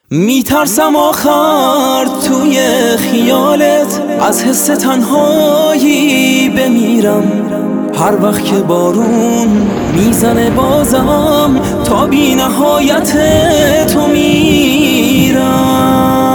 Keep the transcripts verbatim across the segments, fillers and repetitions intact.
میترسم آخر توی خیالت از حس تنهایی بمیرم. هر وقت که بارون میزنه بازم تا بی نهایت تو میرم.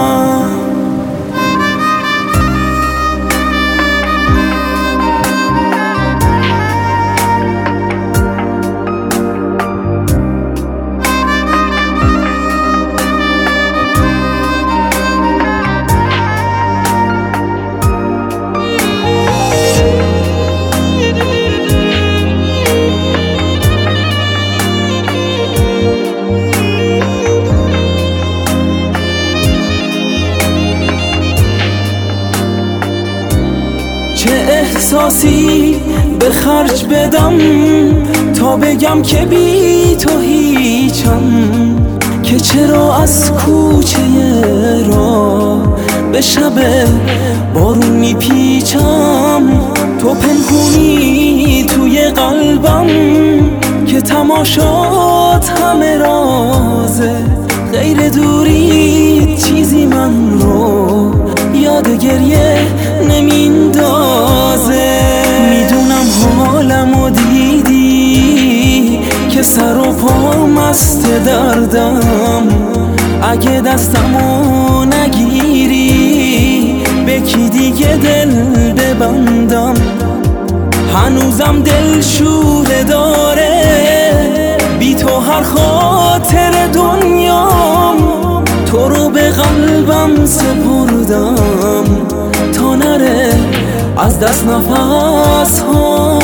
چه احساسی به خرج بدم تا بگم که بی تو هیچم، که چرا از کوچه راه به شب بارون میپیچم. تو پنهونی توی قلبم که تماشات همه رازه، غیر دوری چیزی من رو یاد گریه نمیندازه. میدونم حالمو دیدی که سر و پا مست دردم، اگه دستمو نگیری به کی دیگه دل ببندم. هنوزم دل شوره داره بی تو هر خاطر دنیام، تو رو به قلبم سپردم تا نره از دست نفس ها.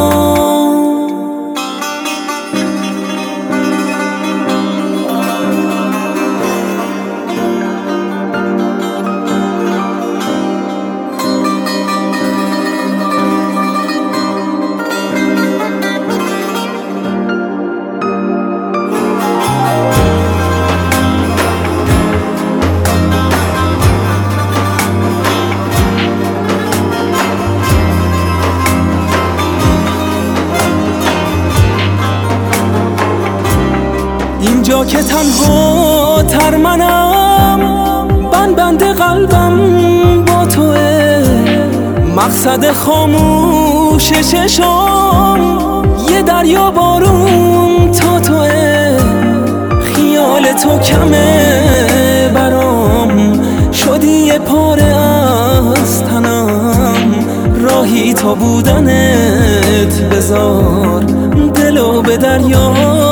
اینجا که تنها تر منم، بند بند قلبم با توه، مقصد خاموش چشام یه دریا بارون تا توه. خیال تو کمه برام، شدی یه پاره از تنم، راهی تا بودنت بذار دلو به دریا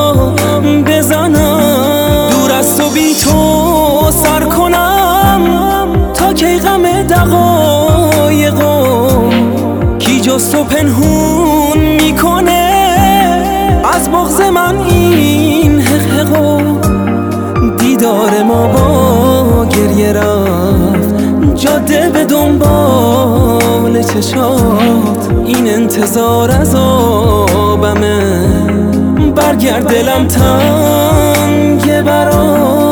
بزنم. دور از تو بی تو سر کنم تا کی غم دقایقو، کی جز تو پنهون میکنه از بغض من این حقیقو. دیدار ما با گریه رفت جاده به دنبال چشات، این انتظار عذابمه، برگرد دلم تنگه برات.